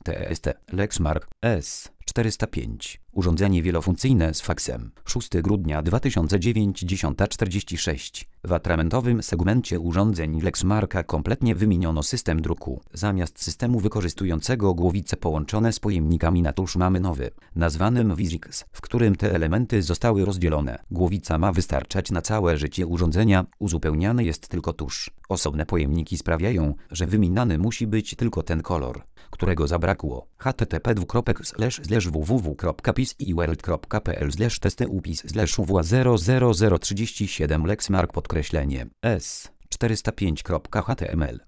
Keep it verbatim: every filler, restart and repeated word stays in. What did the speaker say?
T S T Lexmark S czterysta pięć. Urządzenie wielofunkcyjne z faksem. szóstego grudnia dwa tysiące dziewięć, dziesiąta czterdzieści sześć. W atramentowym segmencie urządzeń Lexmarka kompletnie wymieniono system druku. Zamiast systemu wykorzystującego głowice połączone z pojemnikami na tusz mamy nowy, nazwanym Vizix, w którym te elementy zostały rozdzielone. Głowica ma wystarczać na całe życie urządzenia, uzupełniany jest tylko tusz. Osobne pojemniki sprawiają, że wymieniany musi być tylko ten kolor, którego zabrakło. h t t p slash w w w kropka pis i world kropka p l slash testy upis slash w zero zero zero trzydzieści siedem Lexmark podkreślenie S czterysta pięć kropka h t m l